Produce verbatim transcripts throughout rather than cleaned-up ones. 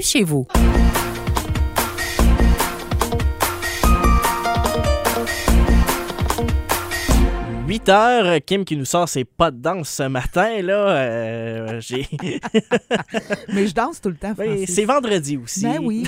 chez vous. huit heures, Kim qui nous sort ses pas de danse ce matin, là, euh, j'ai... Mais je danse tout le temps, Francis. Oui, c'est vendredi aussi. Ben oui.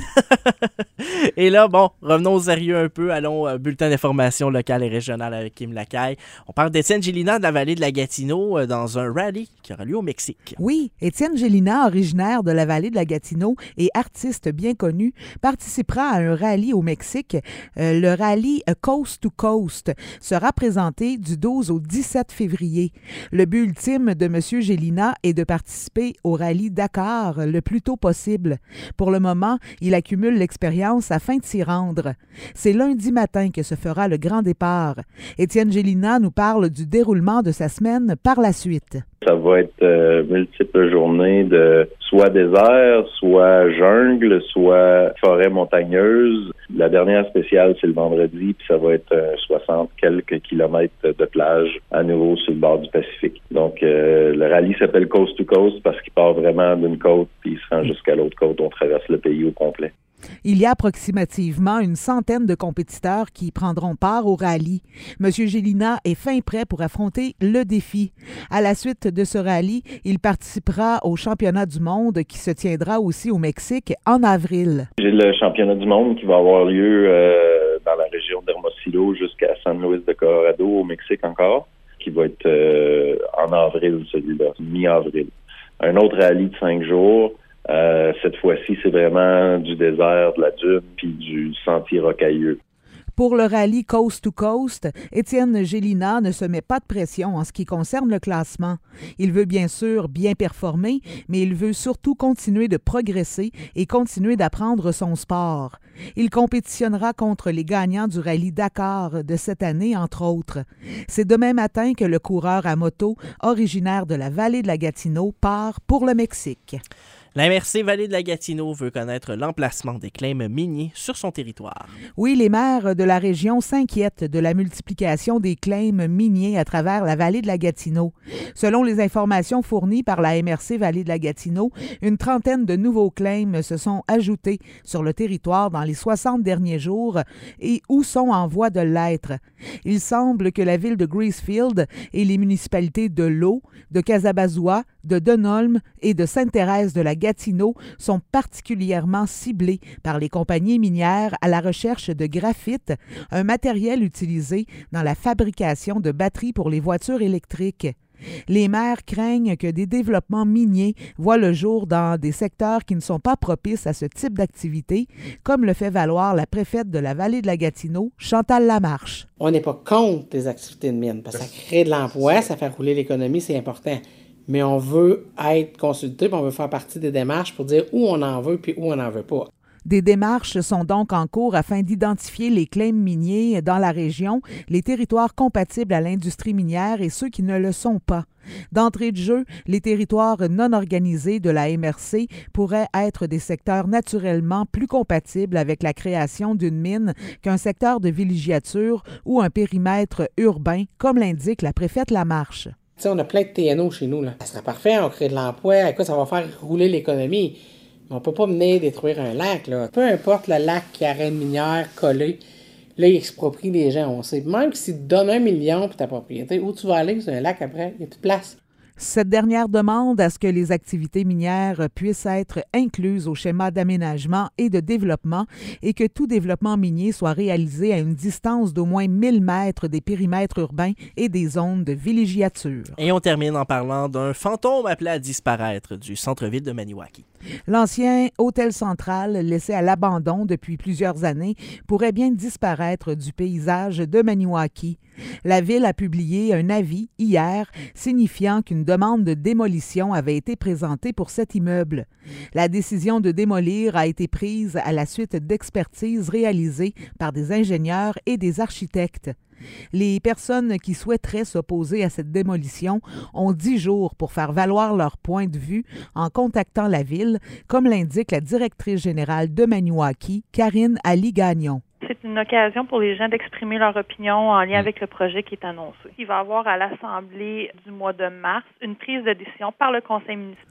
Et là, bon, revenons au sérieux un peu. Allons, euh, bulletin d'information locale et régionale avec Kim Lacaille. On parle d'Étienne Gélina de la vallée de la Gatineau euh, dans un rallye qui aura lieu au Mexique. Oui, Étienne Gélina, originaire de la vallée de la Gatineau et artiste bien connu, participera à un rallye au Mexique. Euh, le rallye Coast to Coast sera présenté du douze au dix-sept février. Le but ultime de M. Gélina est de participer au rallye Dakar le plus tôt possible. Pour le moment, il accumule l'expérience afin de s'y rendre. C'est lundi matin que se fera le grand départ. Étienne Gélina nous parle du déroulement de sa semaine par la suite. Ça va être euh, multiples journées de soit désert, soit jungle, soit forêt montagneuse. La dernière spéciale, c'est le vendredi, puis ça va être euh, soixante quelques kilomètres de plage à nouveau sur le bord du Pacifique. Donc, euh, le rallye s'appelle Coast to Coast parce qu'il part vraiment d'une côte, puis il se rend jusqu'à l'autre côte. On traverse le pays au complet. Il y a approximativement une centaine de compétiteurs qui prendront part au rallye. M. Gélina est fin prêt pour affronter le défi. À la suite de ce rallye, il participera au championnat du monde qui se tiendra aussi au Mexique en avril. J'ai le championnat du monde qui va avoir lieu euh, dans la région d'Hermosillo jusqu'à San Luis de Colorado au Mexique encore, qui va être euh, en avril celui-là, mi-avril. Un autre rallye de cinq jours. Euh, cette fois-ci, c'est vraiment du désert, de la dune, puis du sentier rocailleux. Pour le rallye Coast to Coast, Étienne Gélina ne se met pas de pression en ce qui concerne le classement. Il veut bien sûr bien performer, mais il veut surtout continuer de progresser et continuer d'apprendre son sport. Il compétitionnera contre les gagnants du rallye Dakar de cette année, entre autres. C'est demain matin que le coureur à moto, originaire de la vallée de la Gatineau, part pour le Mexique. La M R C Vallée de la Gatineau veut connaître l'emplacement des claims miniers sur son territoire. Oui, les maires de la région s'inquiètent de la multiplication des claims miniers à travers la vallée de la Gatineau. Selon les informations fournies par la M R C Vallée de la Gatineau, une trentaine de nouveaux claims se sont ajoutés sur le territoire dans les soixante derniers jours et ou sont en voie de l'être. Il semble que la ville de Gracefield et les municipalités de L'Eau, de Casabazoua, de Denholm et de Sainte-Thérèse de la Gatineau sont particulièrement ciblés par les compagnies minières à la recherche de graphite, un matériel utilisé dans la fabrication de batteries pour les voitures électriques. Les maires craignent que des développements miniers voient le jour dans des secteurs qui ne sont pas propices à ce type d'activité, comme le fait valoir la préfète de la vallée de la Gatineau, Chantal Lamarche. On n'est pas contre les activités de mine, parce que ça crée de l'emploi, ça fait rouler l'économie, c'est important. Mais on veut être consulté, puis on veut faire partie des démarches pour dire où on en veut puis où on n'en veut pas. Des démarches sont donc en cours afin d'identifier les claims miniers dans la région, les territoires compatibles à l'industrie minière et ceux qui ne le sont pas. D'entrée de jeu, les territoires non organisés de la M R C pourraient être des secteurs naturellement plus compatibles avec la création d'une mine qu'un secteur de villégiature ou un périmètre urbain, comme l'indique la préfète Lamarche. T'sais, on a plein de T N O chez nous. Là. Ça serait parfait, on crée de l'emploi. Écoute, ça va faire rouler l'économie. Mais on peut pas venir détruire un lac. Là. Peu importe le lac qui arrête une minière collée, là, il exproprie les gens. On sait même que si tu donnes un million pour ta propriété, où tu vas aller, c'est un lac après, il n'y a plus de place. Cette dernière demande à ce que les activités minières puissent être incluses au schéma d'aménagement et de développement et que tout développement minier soit réalisé à une distance d'au moins mille mètres des périmètres urbains et des zones de villégiature. Et on termine en parlant d'un fantôme appelé à disparaître du centre-ville de Maniwaki. L'ancien hôtel central, laissé à l'abandon depuis plusieurs années, pourrait bien disparaître du paysage de Maniwaki. La ville a publié un avis hier signifiant qu'une demande de démolition avait été présentée pour cet immeuble. La décision de démolir a été prise à la suite d'expertises réalisées par des ingénieurs et des architectes. Les personnes qui souhaiteraient s'opposer à cette démolition ont dix jours pour faire valoir leur point de vue en contactant la ville, comme l'indique la directrice générale de Maniwaki, Karine Ali-Gagnon. C'est une occasion pour les gens d'exprimer leur opinion en lien avec le projet qui est annoncé. Il va y avoir à l'Assemblée du mois de mars une prise de décision par le conseil municipal.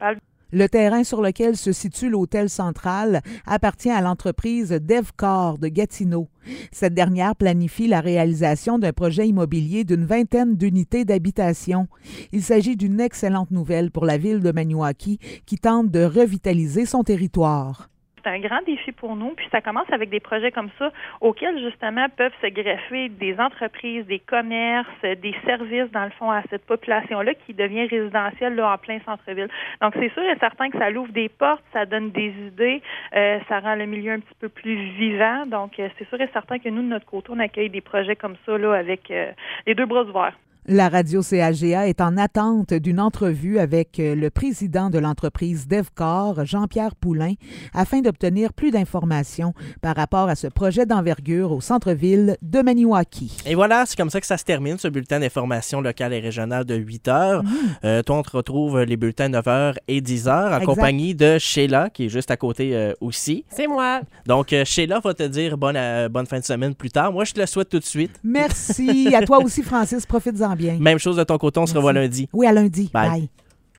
Le terrain sur lequel se situe l'hôtel central appartient à l'entreprise Devcor de Gatineau. Cette dernière planifie la réalisation d'un projet immobilier d'une vingtaine d'unités d'habitation. Il s'agit d'une excellente nouvelle pour la ville de Maniwaki qui tente de revitaliser son territoire. C'est un grand défi pour nous, puis ça commence avec des projets comme ça auxquels justement peuvent se greffer des entreprises, des commerces, des services dans le fond à cette population-là qui devient résidentielle là, en plein centre-ville. Donc c'est sûr et certain que ça l'ouvre des portes, ça donne des idées, euh, ça rend le milieu un petit peu plus vivant. Donc euh, c'est sûr et certain que nous, de notre côté, on accueille des projets comme ça là, avec euh, les deux bras ouverts. La radio C A G A est en attente d'une entrevue avec le président de l'entreprise Devcor, Jean-Pierre Poulain, afin d'obtenir plus d'informations par rapport à ce projet d'envergure au centre-ville de Maniwaki. Et voilà, c'est comme ça que ça se termine, ce bulletin d'information locale et régionale de huit heures. Mmh. Euh, toi, on te retrouve les bulletins neuf heures et dix heures en exact. Compagnie de Sheila, qui est juste à côté euh, aussi. C'est moi. Donc, euh, Sheila va te dire bonne, euh, bonne fin de semaine plus tard. Moi, je te le souhaite tout de suite. Merci. À toi aussi, Francis. Profites-en bien. Même chose de ton côté, on Merci. Se revoit lundi. Oui, à lundi. Bye. Bye.